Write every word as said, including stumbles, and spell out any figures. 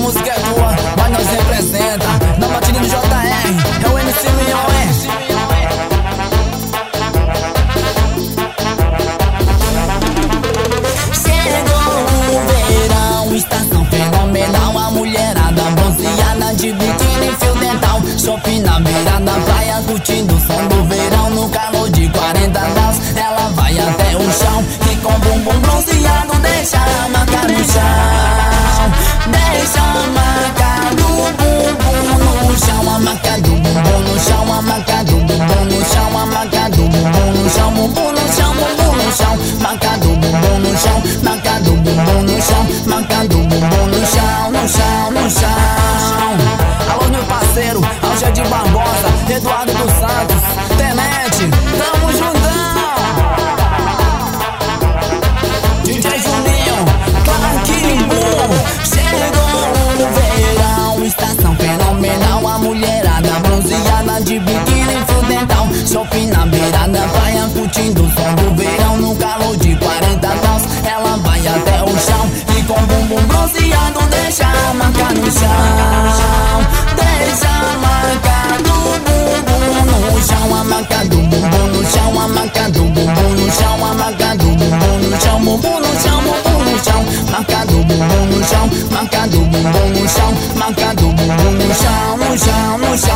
música é tua, mas nós representa. Na batida do J R, é o M C Leão, é. Chegou o verão, estação fenomenal. A mulherada bronzeada de biquíni e fio dental. Shopping na beira da praia, curtindo o som do verão. No calor de quarenta graus, ela vai até o chão. E com bumbum bronzeado deixa a marca no chão. Deixa a marca do bumbum no chão. A marca do bumbum no chão. A marca do bumbum no chão. A marca do bumbum no chão. Bumbum no chão, bumbum no chão. Marca do bumbum no chão. Marca do bumbum no chão. Marca do bumbum no chão. No chão, no chão. Alô meu parceiro, Algede Barbosa, Eduardo dos Santos, Tenente, tamo juntão. D J Juninho, Clark, chegou no verão, estação fenomenal. A mulherada bronzeada de biquíni e fio dental. Shopping na beira da praia, curtindo o som do verão. No calor de quarenta graus, ela vai até o chão. E com bumbum bronzeado deixa a marca no chão. Deixa a marca do bumbum no chão. A marca do bumbum no chão. A marca do bumbum no chão. A marca do bumbum no chão. Bumbum no chão, bumbum no chão. Marca do bumbum no chão. Marca do bumbum no chão. Marca do bumbum no chão. No chão, no chão.